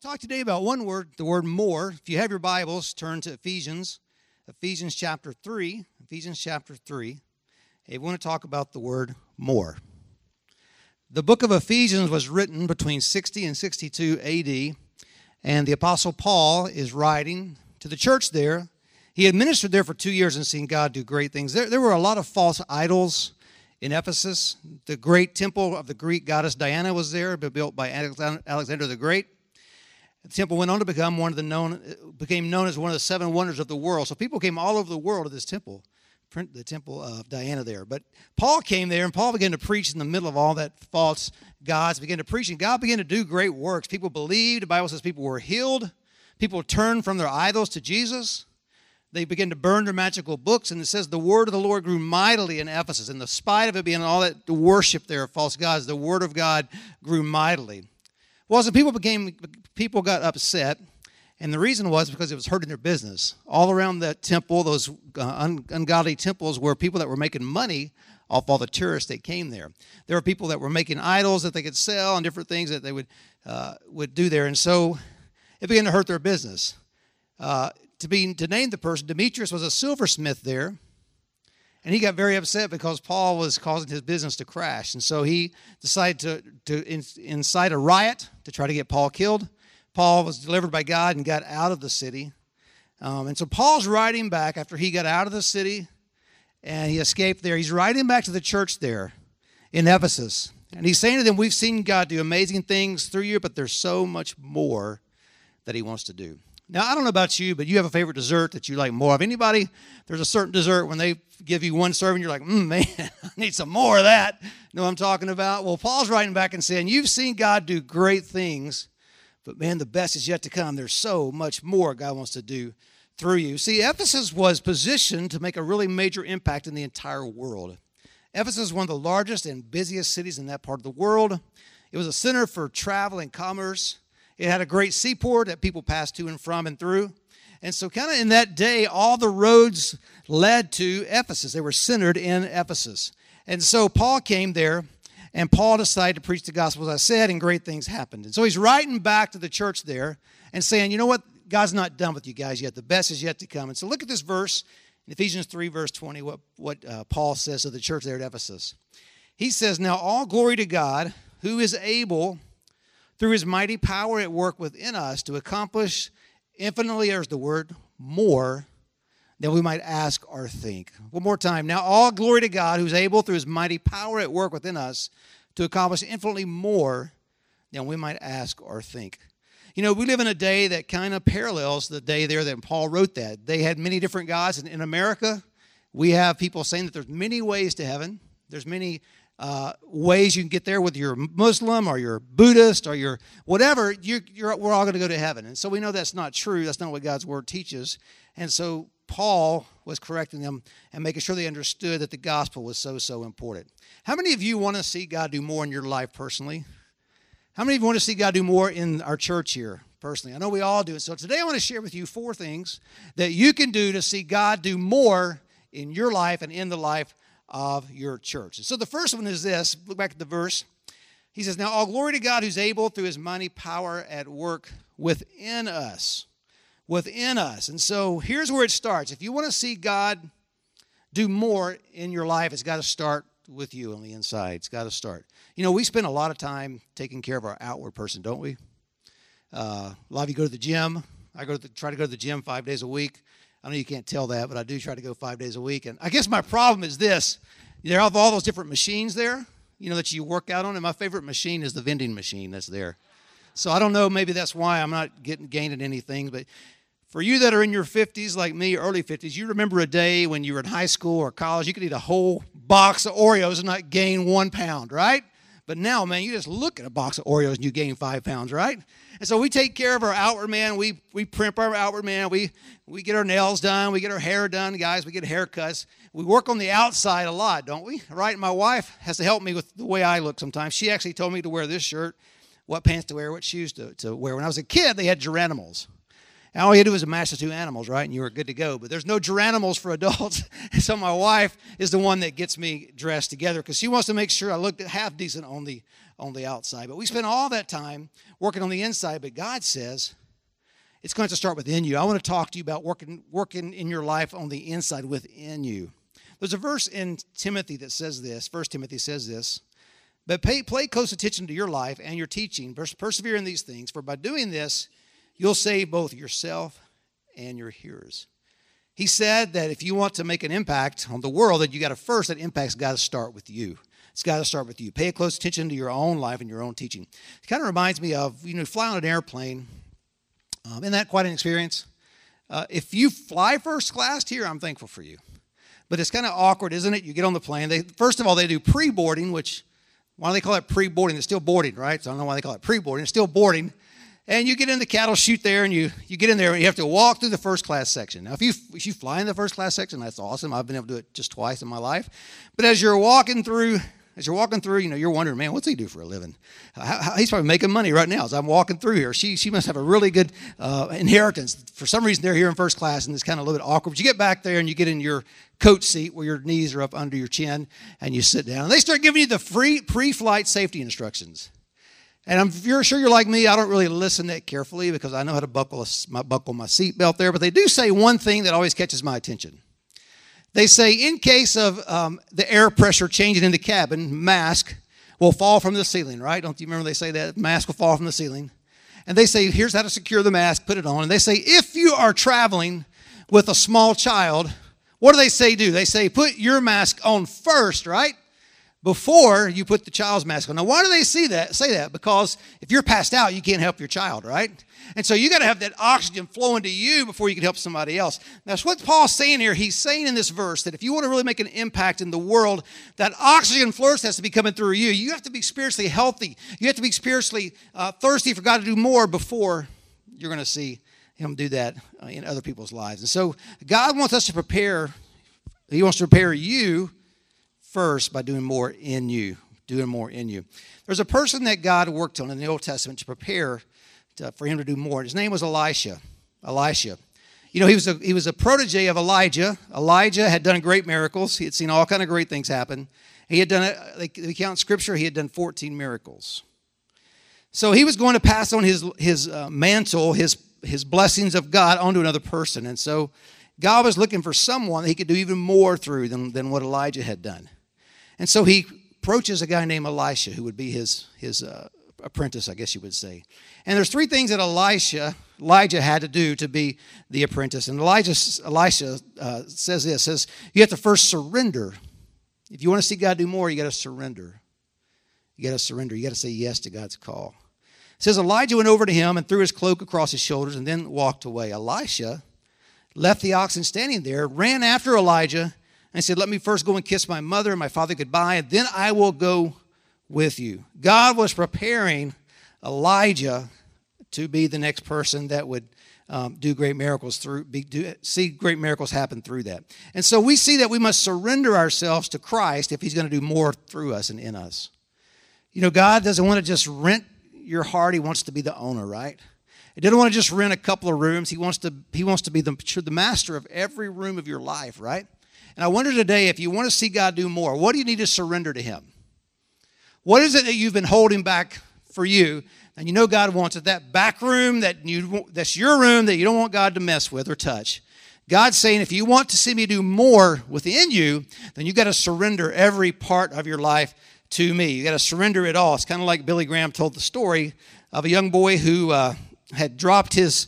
Talk today about one word, the word more. If you have your Bibles, turn to Ephesians chapter 3. Ephesians chapter 3. Hey, we want to talk about the word more. The book of Ephesians was written between 60 and 62 AD, and the Apostle Paul is writing to the church there. He had ministered there for 2 years and seen God do great things. There were a lot of false idols in Ephesus. The great temple of the Greek goddess Diana was there, built by Alexander the Great. The temple went on to became known as one of the seven wonders of the world. So people came all over the world to this temple, the temple of Diana there. But Paul came there, and Paul began to preach in the middle of all that false gods. Began to preach, and God began to do great works. People believed. The Bible says people were healed. People turned from their idols to Jesus. They began to burn their magical books, and it says the word of the Lord grew mightily in Ephesus. In the spite of it being all that worship there of false gods, the word of God grew mightily. Well, so people got upset, and the reason was because it was hurting their business. All around that temple, those ungodly temples, were people that were making money off all the tourists that came there. There were people that were making idols that they could sell and different things that they would do there, and so it began to hurt their business. To name the person, Demetrius was a silversmith there, and he got very upset because Paul was causing his business to crash. And so he decided to incite a riot to try to get Paul killed. Paul was delivered by God and got out of the city. And so Paul's writing back after he got out of the city and he escaped there. He's writing back to the church there in Ephesus. And he's saying to them, we've seen God do amazing things through you, but there's so much more that he wants to do. Now, I don't know about you, but you have a favorite dessert that you like more of. Anybody? There's a certain dessert when they give you one serving, you're like, man, I need some more of that. You know what I'm talking about? Well, Paul's writing back and saying, you've seen God do great things, but man, the best is yet to come. There's so much more God wants to do through you. See, Ephesus was positioned to make a really major impact in the entire world. Ephesus is one of the largest and busiest cities in that part of the world. It was a center for travel and commerce. It had a great seaport that people passed to and from and through. And so kind of in that day, all the roads led to Ephesus. They were centered in Ephesus. And so Paul came there, and Paul decided to preach the gospel, as I said, and great things happened. And so he's writing back to the church there and saying, you know what? God's not done with you guys yet. The best is yet to come. And so look at this verse in Ephesians 3, verse 20, what Paul says to the church there at Ephesus. He says, now all glory to God, who is able through his mighty power at work within us to accomplish infinitely, there's the word, more than we might ask or think. One more time. Now all glory to God who's able through his mighty power at work within us to accomplish infinitely more than we might ask or think. You know, we live in a day that kind of parallels the day there that Paul wrote that. They had many different gods. In America, we have people saying that there's many ways to heaven. There's many ways you can get there, whether you're Muslim or you're Buddhist or you're whatever, we're all going to go to heaven. And so we know that's not true. That's not what God's word teaches. And so Paul was correcting them and making sure they understood that the gospel was so important. How many of you want to see God do more in your life personally? How many of you want to see God do more in our church here personally? I know we all do. So today I want to share with you 4 things that you can do to see God do more in your life and in the life of your church. And so the first one is this. Look back at the verse. He says, now all glory to God who's able through his mighty power at work within us. Within us. And so here's where it starts. If you want to see God do more in your life, it's got to start with you on the inside. It's got to start. You know, we spend a lot of time taking care of our outward person, don't we? A lot of you go to the gym. I try to go to the gym 5 days a week. I know you can't tell that, but I do try to go 5 days a week. And I guess my problem is this. There are all those different machines there, you know, that you work out on. And my favorite machine is the vending machine that's there. So I don't know, maybe that's why I'm not gaining anything. But for you that are in your 50s like me, early 50s, you remember a day when you were in high school or college, you could eat a whole box of Oreos and not gain 1 pound, right? But now, man, you just look at a box of Oreos and you gain 5 pounds, right? And so we take care of our outward man. We primp our outward man. We get our nails done. We get our hair done, guys. We get haircuts. We work on the outside a lot, don't we? Right? My wife has to help me with the way I look sometimes. She actually told me to wear this shirt, what pants to wear, what shoes to wear. When I was a kid, they had Geronimos. And all you do is match the two animals, right? And you were good to go. But there's no geranimals for adults. So my wife is the one that gets me dressed together because she wants to make sure I look half decent on the outside. But we spend all that time working on the inside. But God says it's going to start within you. I want to talk to you about working in your life on the inside within you. There's a verse in Timothy that says this. 1 Timothy says this. But pay close attention to your life and your teaching. Persevere in these things. For by doing this, you'll save both yourself and your hearers. He said that if you want to make an impact on the world, that you got to first, that impact's got to start with you. It's got to start with you. Pay close attention to your own life and your own teaching. It kind of reminds me of, fly on an airplane. Isn't that quite an experience? If you fly first class here, I'm thankful for you. But it's kind of awkward, isn't it? You get on the plane. First of all, they do pre-boarding, which, why do they call it pre-boarding? It's still boarding, right? So I don't know why they call it pre-boarding. It's still boarding. And you get in the cattle chute there, and you get in there, and you have to walk through the first class section. Now, if you fly in the first class section, that's awesome. I've been able to do it just twice in my life. But as you're walking through, you're wondering, man, what's he do for a living? He's probably making money right now as I'm walking through here. She must have a really good inheritance. For some reason, they're here in first class, and it's kind of a little bit awkward. But you get back there, and you get in your coach seat where your knees are up under your chin, and you sit down. And they start giving you the free pre-flight safety instructions. And if you're sure you're like me, I don't really listen that carefully because I know how to buckle my seatbelt there. But they do say one thing that always catches my attention. They say in case of the air pressure changing in the cabin, mask will fall from the ceiling, right? Don't you remember they say that? Mask will fall from the ceiling. And they say, here's how to secure the mask, put it on. And they say, if you are traveling with a small child, what do they say do? They say, put your mask on first, right? Before you put the child's mask on. Now, why do they say that? Because if you're passed out, you can't help your child, right? And so you got to have that oxygen flowing to you before you can help somebody else. Now, that's what Paul's saying here. He's saying in this verse that if you want to really make an impact in the world, that oxygen first has to be coming through you. You have to be spiritually healthy. You have to be spiritually thirsty for God to do more before you're going to see him do that in other people's lives. And so God wants us to prepare. He wants to prepare you first by doing more in you. There's a person that God worked on in the Old Testament to prepare for him to do more. His name was Elisha. He was a protege of Elijah. Elijah had done great miracles. He had seen all kind of great things happen. He had done, they count in Scripture, he had done 14 miracles. So he was going to pass on his mantle, his blessings of God onto another person. And so God was looking for someone that he could do even more through than what Elijah had done. And so he approaches a guy named Elisha, who would be his apprentice, I guess you would say. And there's three things that Elijah had to do to be the apprentice. And Elisha says this, you have to first surrender. If you want to see God do more, you got to surrender. You got to say yes to God's call. It says Elijah went over to him and threw his cloak across his shoulders and then walked away. Elisha left the oxen standing there, ran after Elijah, and said, let me first go and kiss my mother and my father goodbye, and then I will go with you. God was preparing Elijah to be the next person that would do great miracles see great miracles happen through that. And so we see that we must surrender ourselves to Christ if he's going to do more through us and in us. God doesn't want to just rent your heart. He wants to be the owner, right? He doesn't want to just rent a couple of rooms. He wants to be the master of every room of your life, right? And I wonder today, if you want to see God do more, what do you need to surrender to him? What is it that you've been holding back for you? And you know God wants it. That back room that's your room that you don't want God to mess with or touch. God's saying, if you want to see me do more within you, then you got to surrender every part of your life to me. You got to surrender it all. It's kind of like Billy Graham told the story of a young boy who had dropped his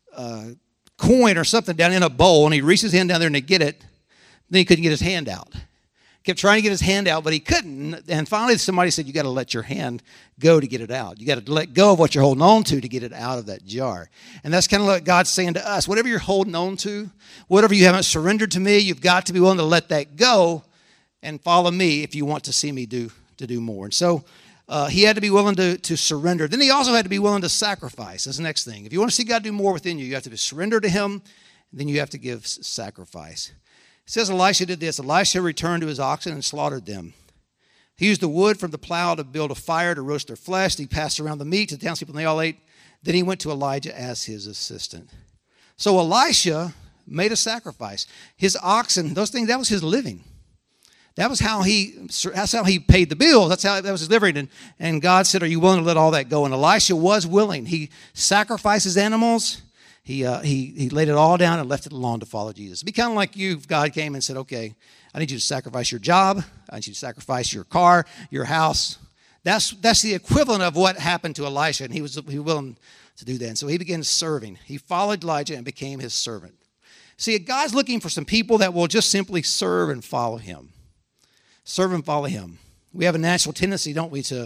coin or something down in a bowl, and he reached his hand down there and to get it. Then he couldn't get his hand out. Kept trying to get his hand out, but he couldn't. And finally somebody said, you got to let your hand go to get it out. You got to let go of what you're holding on to get it out of that jar. And that's kind of what God's saying to us. Whatever you're holding on to, whatever you haven't surrendered to me, you've got to be willing to let that go and follow me if you want to see me do more. And so he had to be willing to surrender. Then he also had to be willing to sacrifice. That's the next thing. If you want to see God do more within you, you have to surrender to him, and then you have to give sacrifice. It says Elisha did this. Elisha returned to his oxen and slaughtered them. He used the wood from the plow to build a fire to roast their flesh. He passed around the meat to the townspeople, and they all ate. Then he went to Elijah as his assistant. So Elisha made a sacrifice. His oxen, those things, that was his living. That's how he paid the bills. That was his living. And God said, are you willing to let all that go? And Elisha was willing. He sacrificed his animals. He laid it all down and left it alone to follow Jesus. It'd be kind of like you if God came and said, okay, I need you to sacrifice your job. I need you to sacrifice your car, your house. That's the equivalent of what happened to Elisha, and he was willing to do that. And so he began serving. He followed Elijah and became his servant. See, God's looking for some people that will just simply serve and follow him. Serve and follow him. We have a natural tendency, don't we, to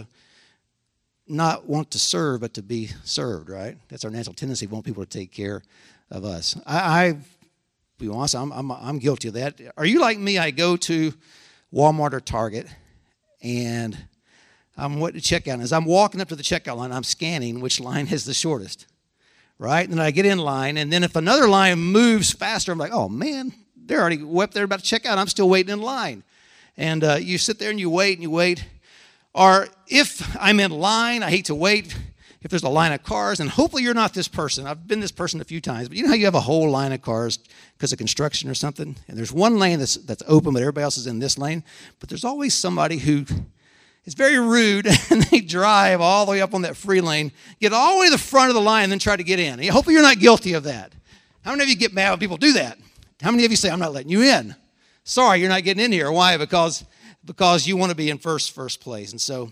not want to serve, but to be served, right? That's our natural tendency. We want people to take care of us. I be honest, I'm guilty of that. Are you like me? I go to Walmart or Target, and I'm what to check out. As I'm walking up to the checkout line, I'm scanning which line is the shortest, right? And then I get in line, and then if another line moves faster, I'm like, oh man, they're already up there about to check out. I'm still waiting in line. And you sit there and you wait and you wait. Or if I'm in line, I hate to wait if there's a line of cars. And hopefully you're not this person. I've been this person a few times. But you know how you have a whole line of cars because of construction or something? And there's one lane that's open, but everybody else is in this lane. But there's always somebody who is very rude, and they drive all the way up on that free lane, get all the way to the front of the line, and then try to get in. Hopefully you're not guilty of that. How many of you get mad when people do that? How many of you say, I'm not letting you in? Sorry, you're not getting in here. Why? Because you want to be in first place. And so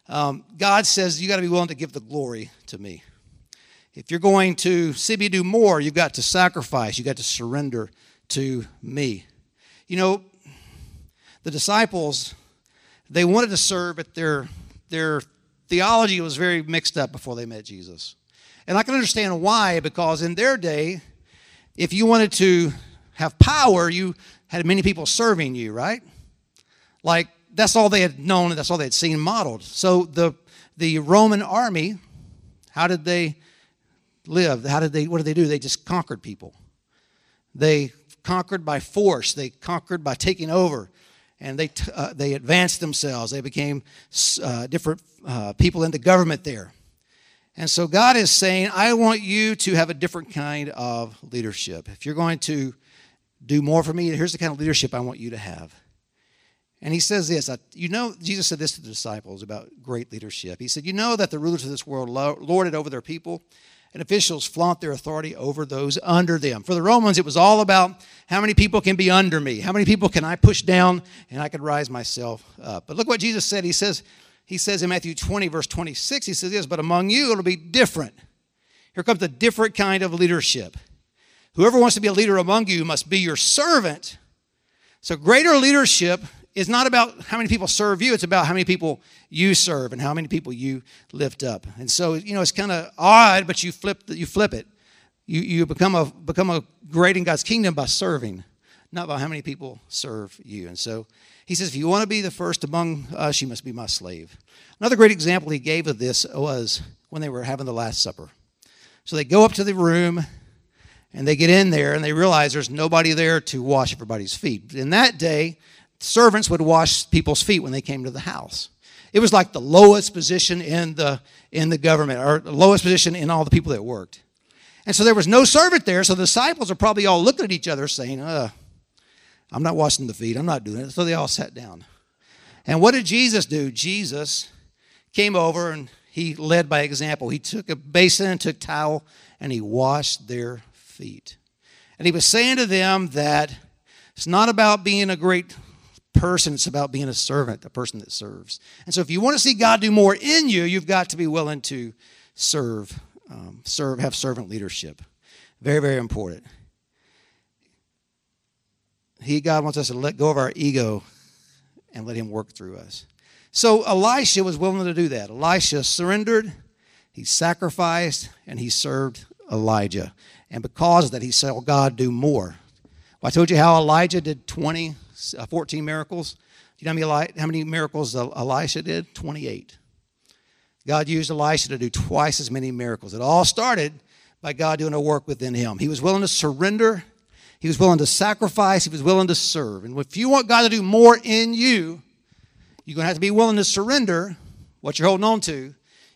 God says you got to be willing to give the glory to me. If you're going to see me do more, you've got to sacrifice. You've got to surrender to me. You know, the disciples, they wanted to serve, but their theology was very mixed up before they met Jesus. And I can understand why, because in their day, if you wanted to have power, you had many people serving you, right? Like, that's all they had known, and that's all they had seen modeled. So the Roman army, how did they live? What did they do? They just conquered people. They conquered by force. They conquered by taking over. And they advanced themselves. They became different people in the government there. And so God is saying, I want you to have a different kind of leadership. If you're going to do more for me, here's the kind of leadership I want you to have. And he says this, Jesus said this to the disciples about great leadership. He said, you know that the rulers of this world lord it over their people, and officials flaunt their authority over those under them. For the Romans, it was all about how many people can be under me? How many people can I push down and I can rise myself up? But look what Jesus said. He says in Matthew 20, verse 26, he says this, but among you it'll be different. Here comes a different kind of leadership. Whoever wants to be a leader among you must be your servant. So greater leadership is not about how many people serve you. It's about how many people you serve and how many people you lift up. And so, it's kind of odd, but you flip it. You become a great in God's kingdom by serving, not by how many people serve you. And so he says, if you want to be the first among us, you must be my slave. Another great example he gave of this was when they were having the Last Supper. So they go up to the room, and they get in there, and they realize there's nobody there to wash everybody's feet. In that day, servants would wash people's feet when they came to the house. It was like the lowest position in the government, or the lowest position in all the people that worked. And so there was no servant there, so the disciples are probably all looking at each other saying, I'm not washing the feet, I'm not doing it. So they all sat down. And what did Jesus do? Jesus came over and he led by example. He took a basin and took a towel and he washed their feet. And he was saying to them that it's not about being a great person, it's about being a servant, a person that serves. And so if you want to see God do more in you, you've got to be willing to serve, have servant leadership. Very, very important. God wants us to let go of our ego and let him work through us. So Elisha was willing to do that. Elisha surrendered, he sacrificed, and he served Elijah. And because of that, he saw God do more. Well, I told you how Elijah did 14 miracles. Do you know how many miracles Elisha did? 28. God used Elisha to do twice as many miracles. It all started by God doing a work within him. He was willing to surrender. He was willing to sacrifice. He was willing to serve. And if you want God to do more in you, you're going to have to be willing to surrender what you're holding on to. You're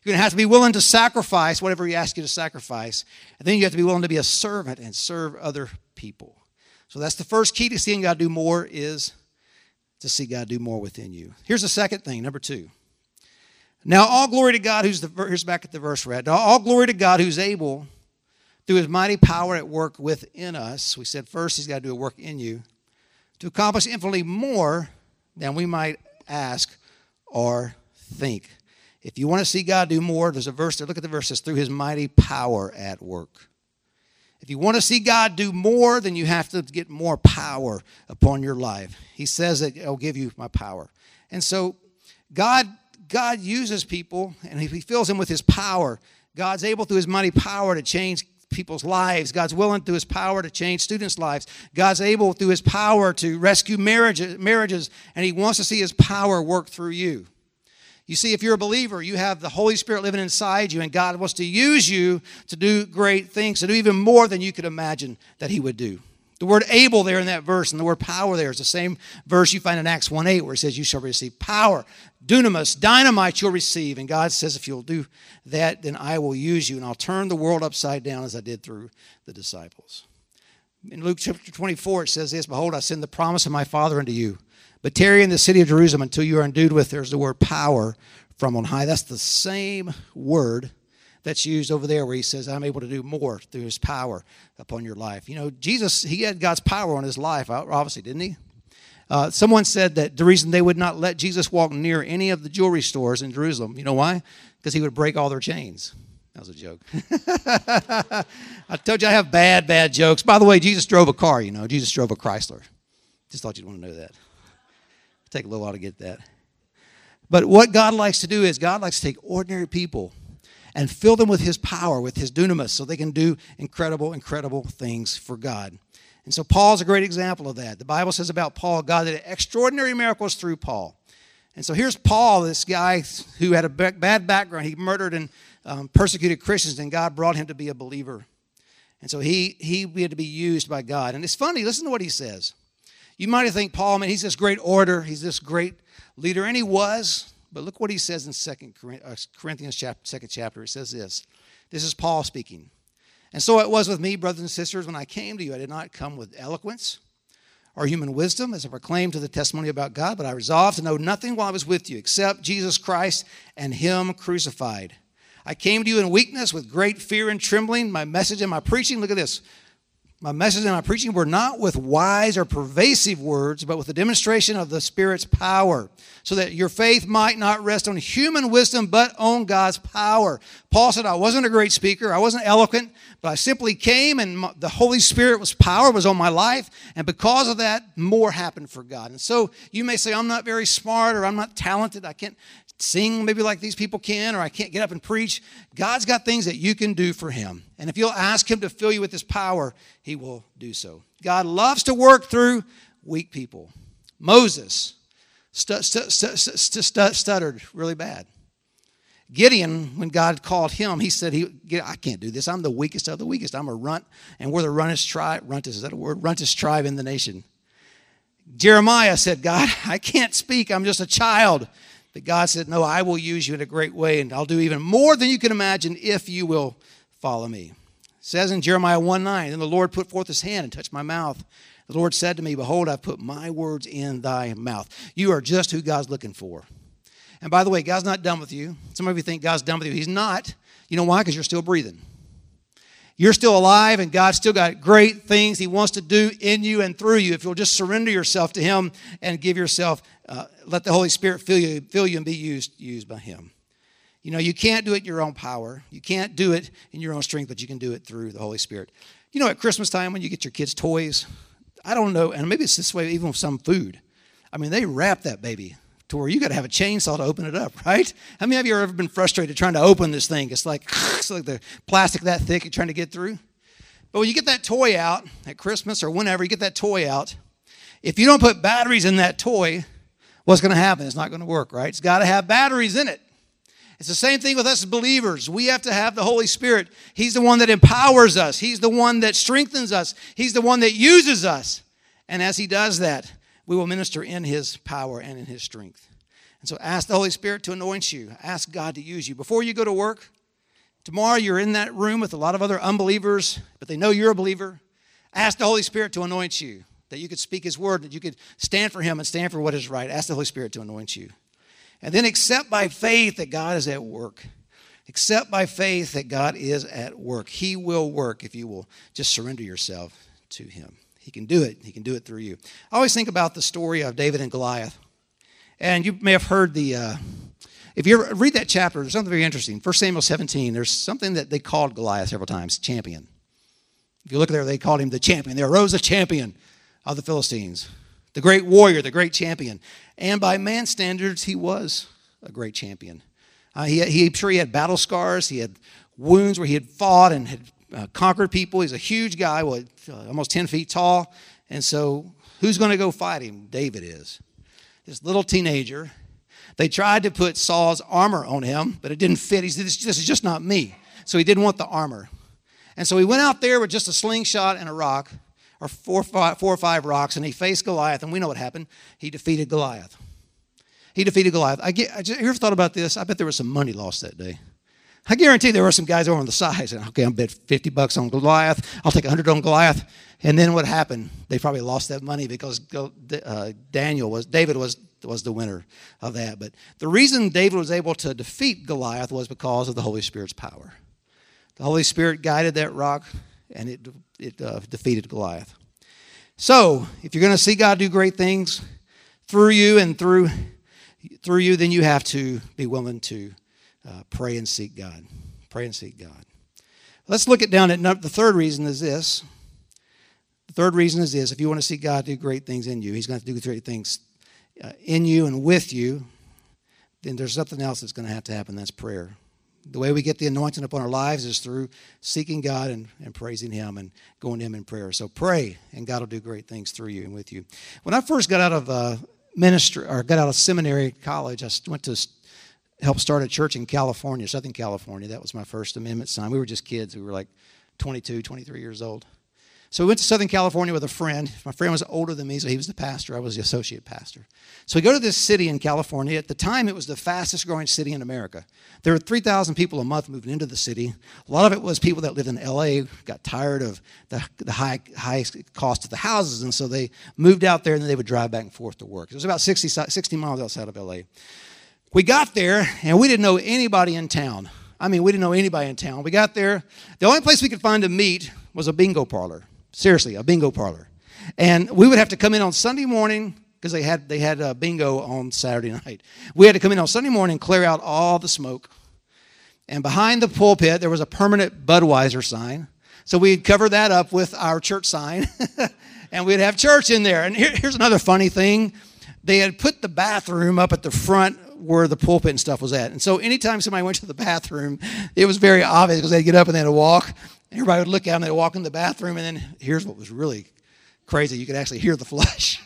You're going to have to be willing to sacrifice whatever he asks you to sacrifice. And then you have to be willing to be a servant and serve other people. So that's the first key to seeing God do more, is to see God do more within you. Here's the second thing, number 2. Now all glory to God, here's back at the verse read. Now all glory to God who's able, through his mighty power at work within us. We said first he's got to do a work in you, to accomplish infinitely more than we might ask or think. If you want to see God do more, there's a verse there. Look at the verse. It says, through his mighty power at work. If you want to see God do more, then you have to get more power upon your life. He says that I'll give you my power. And so God uses people, and he fills them with his power. God's able through his mighty power to change people's lives. God's willing through his power to change students' lives. God's able through his power to rescue marriages, and he wants to see his power work through you. You see, if you're a believer, you have the Holy Spirit living inside you, and God wants to use you to do great things, to do even more than you could imagine that he would do. The word able there in that verse and the word power there is the same verse you find in Acts 1:8 where it says you shall receive power. Dunamis, dynamite you'll receive. And God says if you'll do that, then I will use you and I'll turn the world upside down as I did through the disciples. In Luke chapter 24 it says this, behold, I send the promise of my Father unto you. But tarry in the city of Jerusalem until you are endued with, there's the word power from on high. That's the same word that's used over there where he says, I'm able to do more through his power upon your life. You know, Jesus, he had God's power on his life, obviously, didn't he? Someone said that the reason they would not let Jesus walk near any of the jewelry stores in Jerusalem, you know why? Because he would break all their chains. That was a joke. I told you I have bad jokes. By the way, Jesus drove a car, you know. Jesus drove a Chrysler. Just thought you'd want to know that. Take a little while to get that. But what God likes to do is God likes to take ordinary people and fill them with his power, with his dunamis, so they can do incredible things for God. And so Paul's a great example of that. The Bible says about Paul, God did extraordinary miracles through Paul. And so here's Paul, this guy who had a bad background. He murdered and persecuted Christians, and God brought him to be a believer. And so he had to be used by God. And it's funny, listen to what he says. You might think, Paul, man, he's this great orator, he's this great leader, and he was. But look what he says in 2 Corinthians 2nd chapter. It says this. This is Paul speaking. And so it was with me, brothers and sisters, when I came to you, I did not come with eloquence or human wisdom as I proclaimed to the testimony about God, but I resolved to know nothing while I was with you except Jesus Christ and him crucified. I came to you in weakness with great fear and trembling. My message and my preaching, look at this. My message and my preaching were not with wise or pervasive words, but with the demonstration of the Spirit's power, so that your faith might not rest on human wisdom, but on God's power. Paul said, I wasn't a great speaker, I wasn't eloquent, but I simply came and the Holy Spirit's power was on my life, and because of that, more happened for God. And so you may say, I'm not very smart, or I'm not talented, I can't sing maybe like these people can, or I can't get up and preach. God's got things that you can do for him. And if you'll ask him to fill you with his power, he will do so. God loves to work through weak people. Moses stuttered really bad. Gideon, when God called him, he said, I can't do this. I'm the weakest of the weakest. I'm a runt, and we're the runtest tribe. Runtest, is that a word? Runtest tribe in the nation. Jeremiah said, God, I can't speak. I'm just a child. But God said, no, I will use you in a great way, and I'll do even more than you can imagine if you will follow me. It says in Jeremiah 1:9, then the Lord put forth his hand and touched my mouth. The Lord said to me, behold, I've put my words in thy mouth. You are just who God's looking for. And by the way, God's not done with you. Some of you think God's done with you. He's not. You know why? Because you're still breathing. You're still alive, and God's still got great things he wants to do in you and through you if you'll just surrender yourself to him and give yourself, let the Holy Spirit fill you and be used by him. You know, you can't do it in your own power. You can't do it in your own strength, but you can do it through the Holy Spirit. You know, at Christmas time when you get your kids' toys, I don't know, and maybe it's this way even with some food. I mean, they wrap that baby to where you got to have a chainsaw to open it up, right? How many of you have ever been frustrated trying to open this thing? It's like the plastic that thick you're trying to get through. But when you get that toy out at Christmas or whenever you get that toy out, if you don't put batteries in that toy, what's going to happen? It's not going to work, right? It's got to have batteries in it. It's the same thing with us as believers. We have to have the Holy Spirit. He's the one that empowers us. He's the one that strengthens us. He's the one that uses us. And as he does that, we will minister in his power and in his strength. And so ask the Holy Spirit to anoint you. Ask God to use you. Before you go to work, tomorrow you're in that room with a lot of other unbelievers, but they know you're a believer. Ask the Holy Spirit to anoint you, that you could speak His word, that you could stand for Him and stand for what is right. Ask the Holy Spirit to anoint you. And then accept by faith that God is at work. Accept by faith that God is at work. He will work if you will just surrender yourself to Him. He can do it. He can do it through you. I always think about the story of David and Goliath. And you may have heard if you ever read that chapter, there's something very interesting. 1 Samuel 17, there's something that they called Goliath several times, champion. If you look there, they called him the champion. There arose a champion of the Philistines, the great warrior, the great champion. And by man's standards, he was a great champion. I'm sure he had battle scars. He had wounds where he had fought and had conquered people. He's a huge guy, almost 10 feet tall. And so who's going to go fight him? David is. This little teenager. They tried to put Saul's armor on him, but it didn't fit. He said, this is just not me. So he didn't want the armor. And so he went out there with just a slingshot and a rock, or four or five rocks, and he faced Goliath. And we know what happened. He defeated Goliath. He defeated Goliath. You ever thought about this? I bet there was some money lost that day. I guarantee there were some guys over on the side saying, okay, I'll bet $50 on Goliath. I'll take $100 on Goliath. And then what happened? They probably lost that money because David was the winner of that. But the reason David was able to defeat Goliath was because of the Holy Spirit's power. The Holy Spirit guided that rock, and it defeated Goliath. So if you're going to see God do great things through you and through you, then you have to be willing to pray and seek God. Pray and seek God. Let's look down at the third reason is this. The third reason is this. If you want to see God do great things in you, He's going to do great things in you and with you, then there's something else that's going to have to happen. That's prayer. The way we get the anointing upon our lives is through seeking God and praising Him and going to Him in prayer. So pray, and God will do great things through you and with you. When I first got out of ministry, or got out of seminary, college, I went to help start a church in California, Southern California. That was my first amendment sign. We were just kids. We were like 22, 23 years old. So we went to Southern California with a friend. My friend was older than me, so he was the pastor. I was the associate pastor. So we go to this city in California. At the time, it was the fastest growing city in America. There were 3,000 people a month moving into the city. A lot of it was people that lived in L.A., got tired of the high cost of the houses, and so they moved out there, and then they would drive back and forth to work. It was about 60 miles outside of L.A. We got there, and we didn't know anybody in town. I mean, we didn't know anybody in town. We got there. The only place we could find to meet was a bingo parlor. Seriously, a bingo parlor. And we would have to come in on Sunday morning because they had bingo on Saturday night. We had to come in on Sunday morning, clear out all the smoke. And behind the pulpit, there was a permanent Budweiser sign. So we'd cover that up with our church sign, and we'd have church in there. And here's another funny thing. They had put the bathroom up at the front where the pulpit and stuff was at. And so anytime somebody went to the bathroom, it was very obvious because they'd get up and they'd walk. Everybody would look out and they'd walk in the bathroom. And then here's what was really crazy. You could actually hear the flush.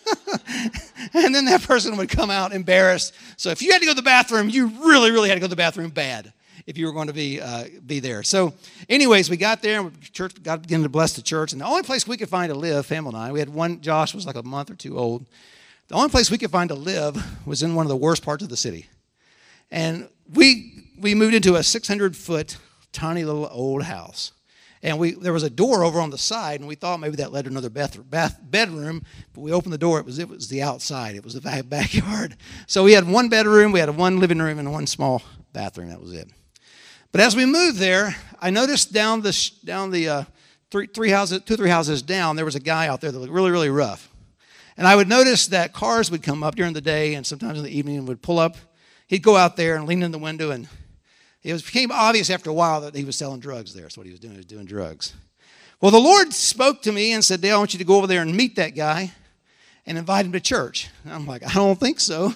And then that person would come out embarrassed. So if you had to go to the bathroom, you really, really had to go to the bathroom bad if you were going to be there. So anyways, we got there, and church, God began to bless the church. And the only place we could find to live, family and I, we had one, Josh was like a month or two old. The only place we could find to live was in one of the worst parts of the city. And we moved into a 600-foot tiny little old house. And there was a door over on the side, and we thought maybe that led to another bedroom. But we opened the door, it was the outside. It was the backyard. So we had one bedroom, we had one living room, and one small bathroom. That was it. But as we moved there, I noticed down the two or three houses down, there was a guy out there that looked really, really rough. And I would notice that cars would come up during the day and sometimes in the evening and would pull up. He'd go out there and lean in the window, and it became obvious after a while that he was selling drugs there. That's what he was doing. He was doing drugs. Well, the Lord spoke to me and said, Dale, I want you to go over there and meet that guy and invite him to church. And I'm like, I don't think so.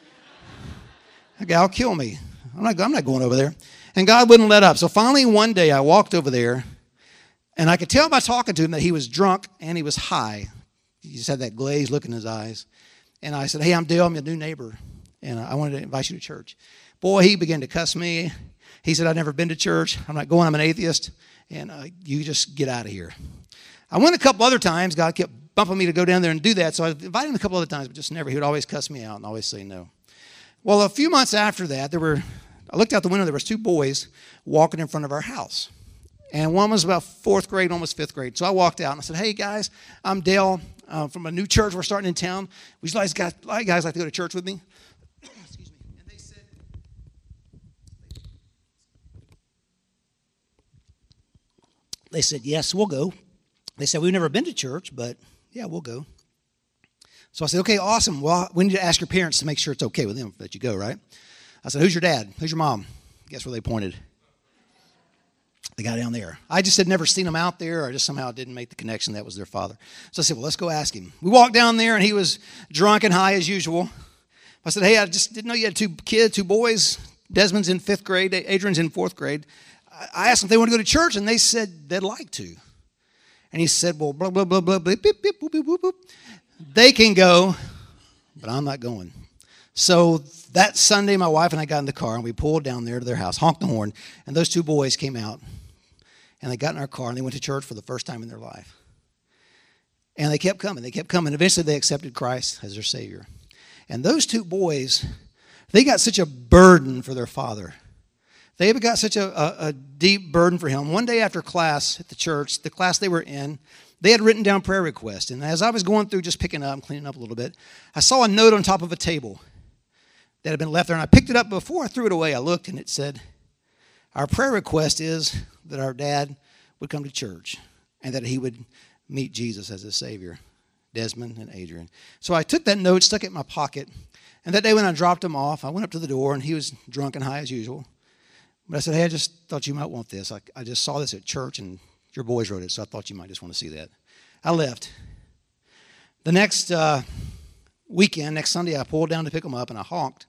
That guy will kill me. I'm not going over there. And God wouldn't let up. So finally one day I walked over there, and I could tell by talking to him that he was drunk and he was high. He just had that glazed look in his eyes. And I said, hey, I'm Dale. I'm your new neighbor, and I wanted to invite you to church. Boy, he began to cuss me. He said, I've never been to church. I'm not going. I'm an atheist. And you just get out of here. I went a couple other times. God kept bumping me to go down there and do that. So I invited him a couple other times, but just never. He would always cuss me out and always say no. Well, a few months after that, I looked out the window, there was two boys walking in front of our house. And one was about fourth grade, one was fifth grade. So I walked out and I said, hey, guys, I'm Dale from a new church we're starting in town. Would you guys like to go to church with me? Excuse me. And they said, yes, we'll go. They said, we've never been to church, but yeah, we'll go. So I said, okay, awesome. Well, we need to ask your parents to make sure it's okay with them that you go, right? I said, who's your dad? Who's your mom? Guess where they pointed? The guy down there. I just had never seen him out there. I just somehow didn't make the connection that was their father. So I said, well, let's go ask him. We walked down there, and he was drunk and high as usual. I said, hey, I just didn't know you had two boys. Desmond's in fifth grade. Adrian's in fourth grade. I asked them if they want to go to church, and they said they'd like to. And he said, well, blah, blah, blah, blah, beep, beep, beep, boop, boop, boop, boop. They can go, but I'm not going. So that Sunday, my wife and I got in the car, and we pulled down there to their house, honked the horn, and those two boys came out, and they got in our car, and they went to church for the first time in their life. And they kept coming. They kept coming. Eventually, they accepted Christ as their Savior. And those two boys, they got such a burden for their father. They got such a deep burden for him. One day after class at the church, the class they were in, they had written down prayer requests. And as I was going through just picking up and cleaning up a little bit, I saw a note on top of a table that had been left there. And I picked it up before I threw it away. I looked, and it said, our prayer request is that our dad would come to church and that he would meet Jesus as his Savior, Desmond and Adrian. So I took that note, stuck it in my pocket, and that day when I dropped him off, I went up to the door, and he was drunk and high as usual. But I said, hey, I just thought you might want this. I just saw this at church, and your boys wrote it, so I thought you might just want to see that. I left. The next weekend, next Sunday, I pulled down to pick them up, and I honked.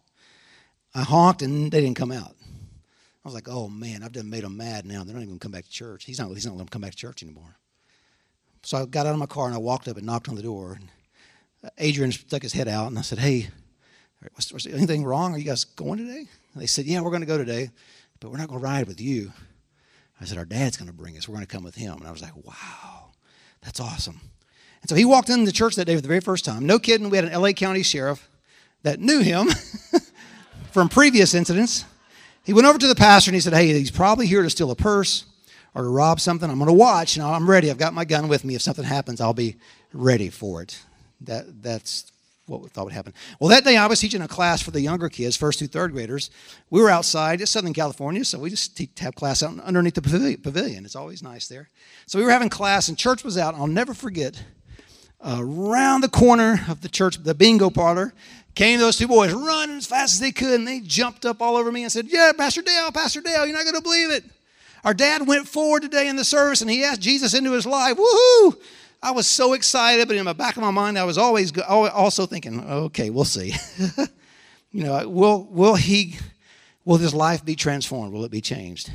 And they didn't come out. I was like, oh, man, I've done made them mad now. They're not even going to come back to church. He's not letting them come back to church anymore. So I got out of my car, and I walked up and knocked on the door. And Adrian stuck his head out, and I said, hey, was anything wrong? Are you guys going today? And they said, yeah, we're going to go today, but we're not going to ride with you. I said, our dad's going to bring us. We're going to come with him. And I was like, wow, that's awesome. And so he walked into the church that day for the very first time. No kidding, we had an L.A. County sheriff that knew him from previous incidents. He went over to the pastor and he said, hey, he's probably here to steal a purse or to rob something. I'm going to watch. You know, I'm ready. I've got my gun with me. If something happens, I'll be ready for it. That's what we thought would happen. Well, that day I was teaching a class for the younger kids, first through third graders. We were outside. It's Southern California, so we just have class out underneath the pavilion. It's always nice there. So we were having class, and church was out. I'll never forget, around the corner of the church, the bingo parlor, came those two boys running as fast as they could, and they jumped up all over me and said, yeah, Pastor Dale, you're not going to believe it. Our dad went forward today in the service, and he asked Jesus into his life. Woohoo! I was so excited, but in the back of my mind, I was always also thinking, okay, we'll see. You know, will his life be transformed? Will it be changed?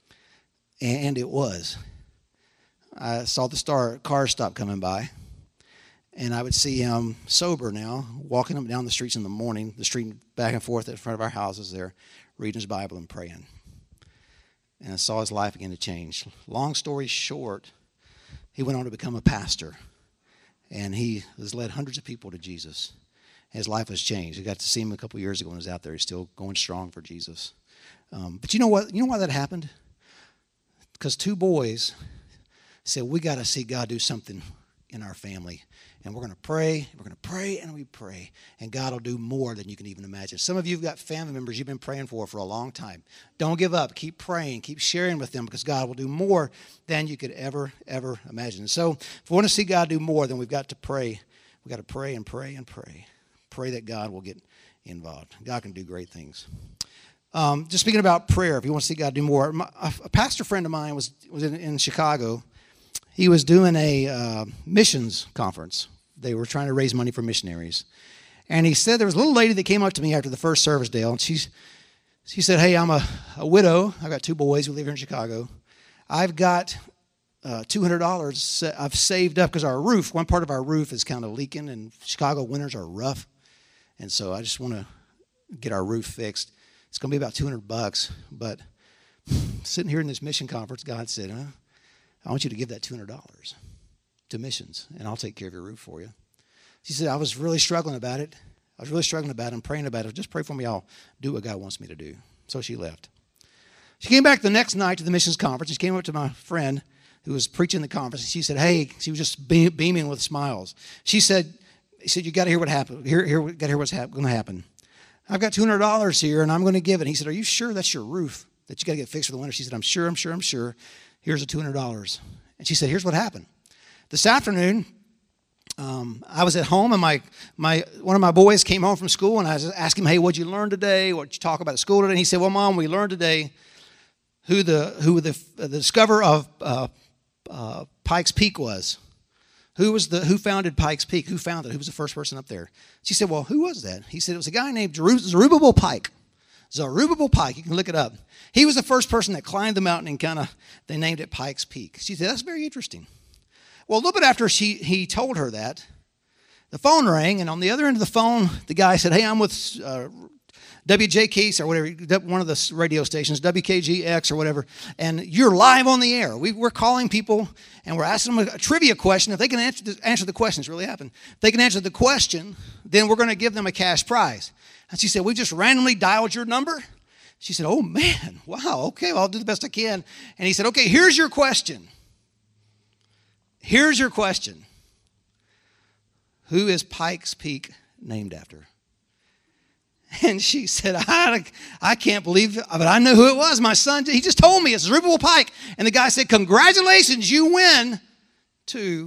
And it was. I saw the cars stop coming by, and I would see him sober now, walking up and down the streets in the morning, the street back and forth in front of our houses there, reading his Bible and praying. And I saw his life begin to change. Long story short, he went on to become a pastor, and he has led hundreds of people to Jesus. His life has changed. I got to see him a couple years ago when he was out there. He's still going strong for Jesus. But you know what? You know why that happened? Because two boys said, we got to see God do something in our family. And we're going to pray, and we pray. And God will do more than you can even imagine. Some of you have got family members you've been praying for a long time. Don't give up. Keep praying. Keep sharing with them, because God will do more than you could ever imagine. So if we want to see God do more, then we've got to pray. We've got to pray and pray and pray. Pray that God will get involved. God can do great things. Just speaking about prayer, if you want to see God do more, a pastor friend of mine was in Chicago. He was doing a missions conference. They were trying to raise money for missionaries. And he said there was a little lady that came up to me after the first service, Dale, and she said, hey, I'm a widow. I've got two boys. We live here in Chicago. I've got $200 I've saved up because one part of our roof is kind of leaking, and Chicago winters are rough. And so I just want to get our roof fixed. It's going to be about $200. But sitting here in this mission conference, God said, I want you to give that $200 to missions, and I'll take care of your roof for you. She said, I was really struggling about it. I was really struggling about it and praying about it. Just pray for me. I'll do what God wants me to do. So she left. She came back the next night to the missions conference. She came up to my friend who was preaching the conference, and she said, hey, she was just beaming with smiles. She said, you got to hear what happened. Got to hear what's going to happen. I've got $200 here, and I'm going to give it. He said, are you sure that's your roof that you got to get fixed for the winter? She said, I'm sure. Here's the $200. And she said, here's what happened. This afternoon, I was at home, and one of my boys came home from school, and I was asking him, hey, what'd you learn today? What'd you talk about at school today? And he said, well, Mom, we learned today who the discoverer of Pikes Peak was. Who founded Pikes Peak? Who founded it? Who was the first person up there? She said, well, who was that? He said, it was a guy named Zerubbabel Pike. Zerubbabel Pike. You can look it up. He was the first person that climbed the mountain and they named it Pikes Peak. She said, that's very interesting. Well, a little bit after he told her that, the phone rang, and on the other end of the phone, the guy said, hey, I'm with WJKs or whatever, one of the radio stations, WKGX or whatever, and you're live on the air. We're calling people, and we're asking them a trivia question. If they can answer the question, it's really happened. If they can answer the question, then we're going to give them a cash prize. And she said, we just randomly dialed your number? She said, oh, man, wow, okay, well, I'll do the best I can. And he said, okay, here's your question. Here's your question. Who is Pikes Peak named after? And she said, I can't believe it, but I know who it was. My son, he just told me it's Zerubbabel Pike. And the guy said, congratulations, you win $200.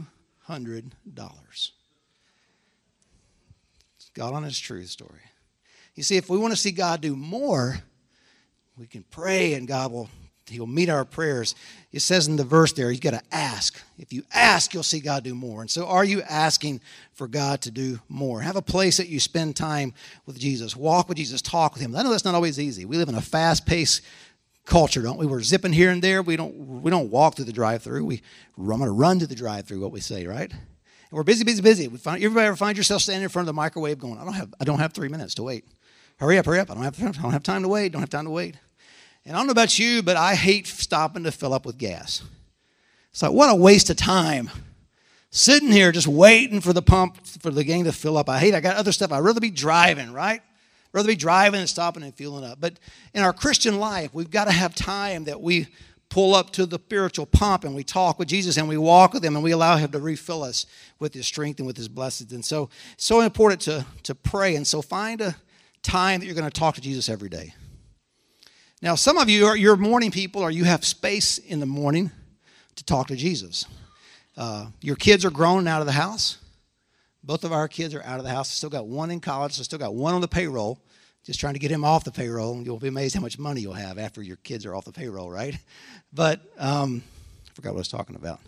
It's God on his truth story. You see, if we want to see God do more, we can pray and He'll meet our prayers. It says in the verse there, you've got to ask. If you ask, you'll see God do more. And so are you asking for God to do more? Have a place that you spend time with Jesus. Walk with Jesus. Talk with Him. I know that's not always easy. We live in a fast-paced culture, don't we? We're zipping here and there. We don't walk through the drive-through. I'm going to run to the drive-through, what we say, right? And we're busy. Everybody ever find yourself standing in front of the microwave going, I don't have 3 minutes to wait. Hurry up. I don't have time to wait. And I don't know about you, but I hate stopping to fill up with gas. It's like, what a waste of time. Sitting here just waiting for the pump, for the gang to fill up. I got other stuff. I'd rather be driving, right? Rather be driving and stopping and fueling up. But in our Christian life, we've got to have time that we pull up to the spiritual pump and we talk with Jesus and we walk with Him and we allow Him to refill us with His strength and with His blessings. And so important to pray. And so find a time that you're going to talk to Jesus every day. Now, some of you you're morning people, or you have space in the morning to talk to Jesus. Your kids are grown and out of the house. Both of our kids are out of the house. Still got one in college. So still got one on the payroll. Just trying to get him off the payroll. You'll be amazed how much money you'll have after your kids are off the payroll, right? But I forgot what I was talking about.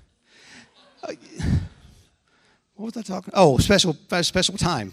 What was I talking? Oh, special time.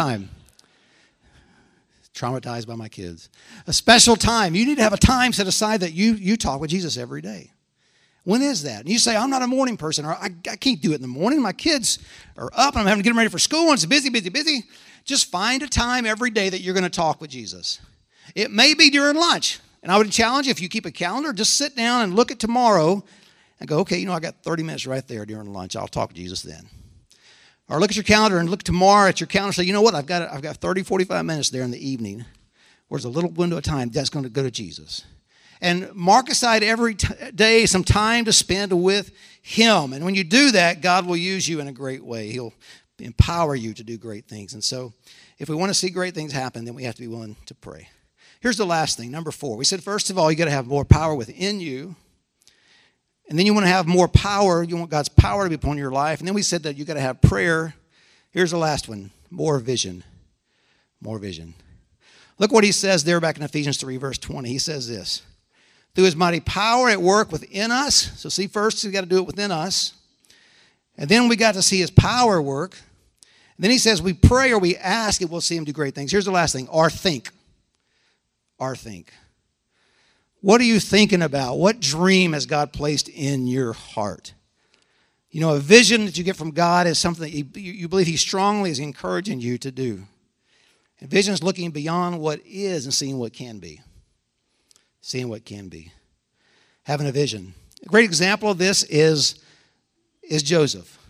Traumatized by my kids. A special time. You need to have a time set aside that you talk with Jesus every day. When is that? And you say, I'm not a morning person, or I can't do it in the morning. My kids are up, and I'm having to get them ready for school, and it's busy. Just find a time every day that you're going to talk with Jesus. It may be during lunch. And I would challenge you, if you keep a calendar, just sit down and look at tomorrow and go, okay, I got 30 minutes right there during lunch. I'll talk to Jesus then. Or look at your calendar and look tomorrow at your calendar and say, you know what, I've got 30, 45 minutes there in the evening where there's a little window of time that's going to go to Jesus. And mark aside every day some time to spend with Him. And when you do that, God will use you in a great way. He'll empower you to do great things. And so if we want to see great things happen, then we have to be willing to pray. Here's the last thing, number 4. We said, first of all, you got to have more power within you. And then you want to have more power. You want God's power to be upon your life. And then we said that you got to have prayer. Here's the last one, more vision. More vision. Look what he says there back in Ephesians 3, verse 20. He says this, through His mighty power at work within us. So see, first we got to do it within us. And then we got to see His power work. And then he says we pray or we ask and we'll see Him do great things. Here's the last thing, or think. Or think. What are you thinking about? What dream has God placed in your heart? A vision that you get from God is something that you believe He strongly is encouraging you to do. And vision is looking beyond what is and seeing what can be. Seeing what can be. Having a vision. A great example of this is Joseph.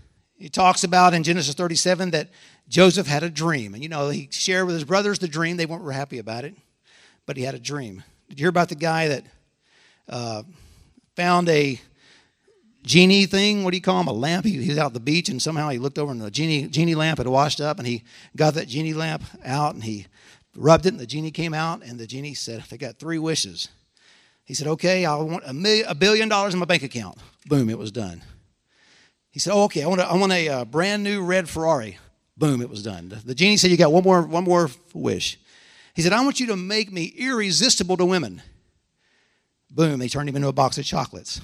He talks about in Genesis 37 that Joseph had a dream. And, he shared with his brothers the dream. They weren't happy about it, but he had a dream. Did you hear about the guy that found a genie thing? What do you call him? A lamp? He was out at the beach, and somehow he looked over, and the genie lamp had washed up, and he got that genie lamp out, and he rubbed it, and the genie came out, and the genie said, "They got 3 wishes." He said, "Okay, I want $1 billion in my bank account." Boom, it was done. He said, "Oh, okay, I want a brand new red Ferrari." Boom, it was done. The genie said, "You got one more wish." He said, "I want you to make me irresistible to women." Boom, they turned him into a box of chocolates.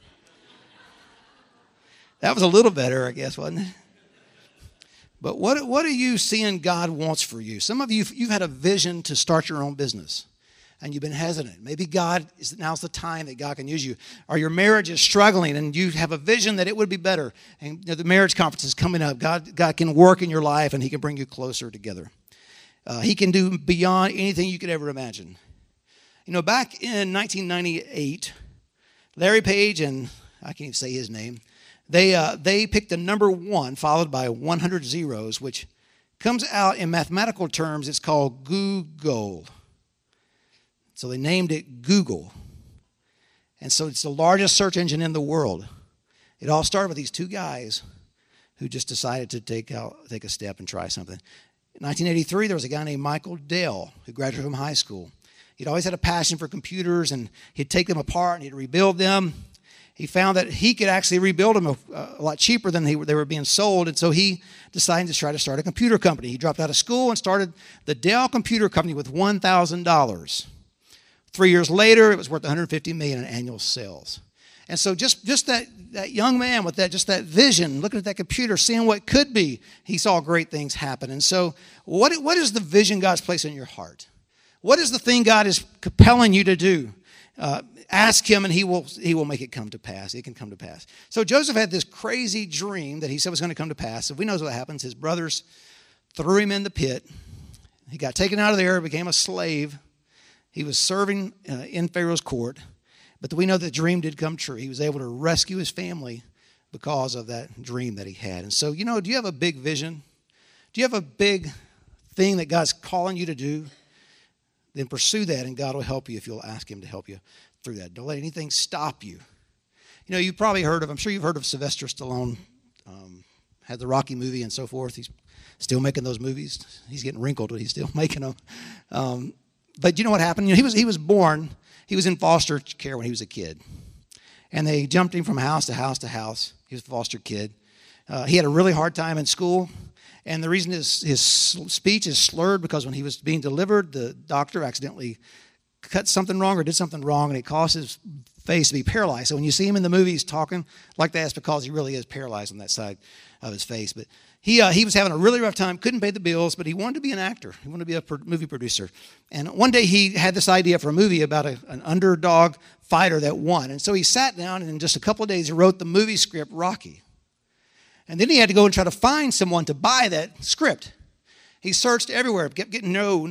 That was a little better, I guess, wasn't it? But what are you seeing God wants for you? Some of you've had a vision to start your own business, and you've been hesitant. Maybe now's the time that God can use you. Or your marriage is struggling, and you have a vision that it would be better. And the marriage conference is coming up. God can work in your life, and he can bring you closer together. He can do beyond anything you could ever imagine. Back in 1998, Larry Page, and I can't even say his name, they picked the number 1 followed by 100 zeros, which comes out in mathematical terms. It's called Google. So they named it Google. And so it's the largest search engine in the world. It all started with these 2 guys who just decided to take a step and try something. In 1983, there was a guy named Michael Dell who graduated from high school. He'd always had a passion for computers, and he'd take them apart and he'd rebuild them. He found that he could actually rebuild them a lot cheaper than they were being sold, and so he decided to try to start a computer company. He dropped out of school and started the Dell Computer Company with $1,000. 3 years later, it was worth $150 million in annual sales. And so just that young man with that vision, looking at that computer, seeing what could be, he saw great things happen. And so what is the vision God's placed in your heart? What is the thing God is compelling you to do? Ask him, and he will make it come to pass. It can come to pass. So Joseph had this crazy dream that he said was going to come to pass. If we know what happens, his brothers threw him in the pit. He got taken out of there, became a slave. He was serving in Pharaoh's court. But we know the dream did come true. He was able to rescue his family because of that dream that he had. And so, do you have a big vision? Do you have a big thing that God's calling you to do? Then pursue that, and God will help you if you'll ask him to help you through that. Don't let anything stop you. You've probably I'm sure you've heard of Sylvester Stallone, had the Rocky movie and so forth. He's still making those movies. He's getting wrinkled, but he's still making them. But you know what happened? He was born, he was in foster care when he was a kid. And they jumped him from house to house to house. He was a foster kid. He had a really hard time in school. And the reason his speech is slurred because when he was being delivered, the doctor accidentally cut something wrong or did something wrong, and it caused his face to be paralyzed. So when you see him in the movies talking like that, it's because he really is paralyzed on that side of his face. But he was having a really rough time, couldn't pay the bills, but he wanted to be an actor. He wanted to be a movie producer. And one day he had this idea for a movie about an underdog fighter that won. And so he sat down, and in just a couple of days, he wrote the movie script, Rocky. And then he had to go and try to find someone to buy that script. He searched everywhere, kept getting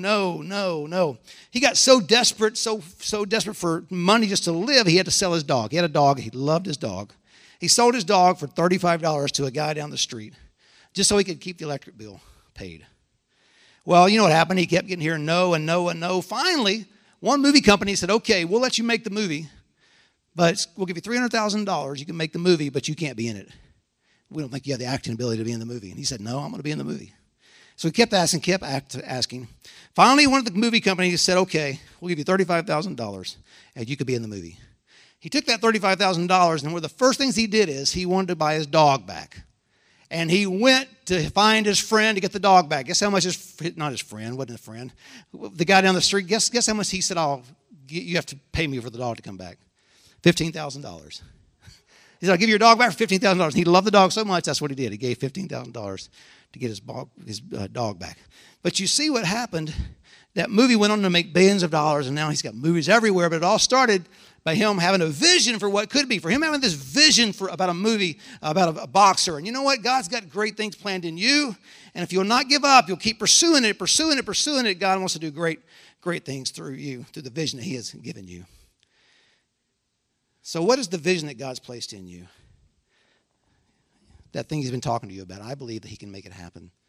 no. He got so desperate for money just to live, he had to sell his dog. He had a dog. He loved his dog. He sold his dog for $35 to a guy down the street just so he could keep the electric bill paid. Well, you know what happened? He kept getting here no. Finally, one movie company said, "Okay, we'll let you make the movie, but we'll give you $300,000. You can make the movie, but you can't be in it. We don't think you have the acting ability to be in the movie." And he said, "No, I'm going to be in the movie." So he kept asking. Finally, one of the movie companies said, "Okay, we'll give you $35,000 and you could be in the movie." He took that $35,000, and one of the first things he did is he wanted to buy his dog back. And he went to find his friend to get the dog back. Guess how much not his friend, wasn't a friend, the guy down the street, guess how much he said, you have to pay me for the dog to come back? $15,000. He said, "I'll give you your dog back for $15,000. He loved the dog so much, that's what he did. He gave $15,000 to get his dog back. But you see what happened. That movie went on to make billions of dollars, and now he's got movies everywhere. But it all started by him having a vision for what could be, for him having this vision about a movie, about a boxer. And you know what? God's got great things planned in you. And if you'll not give up, you'll keep pursuing it. God wants to do great things through you, through the vision that he has given you. So what is the vision that God's placed in you? that thing he's been talking to you about. I believe that he can make it happen.